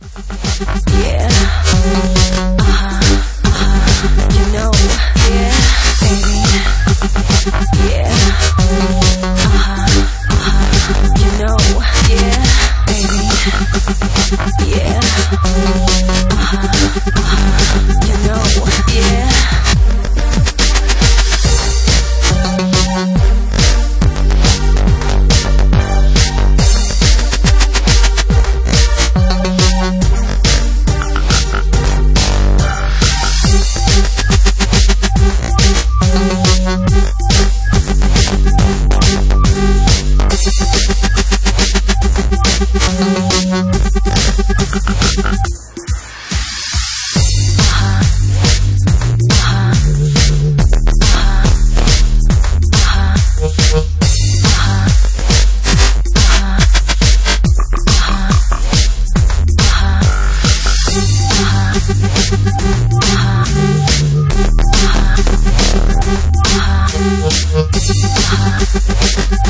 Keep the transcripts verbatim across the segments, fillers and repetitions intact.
Yeah. Uh-huh. Uh-huh. You know. Yeah. Baby. Yeah. Uh-huh. Uh-huh. You know. Yeah. Baby. Yeah. Uh-huh. Uh-huh. You know. Yeah.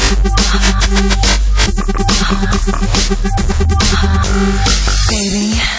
Baby.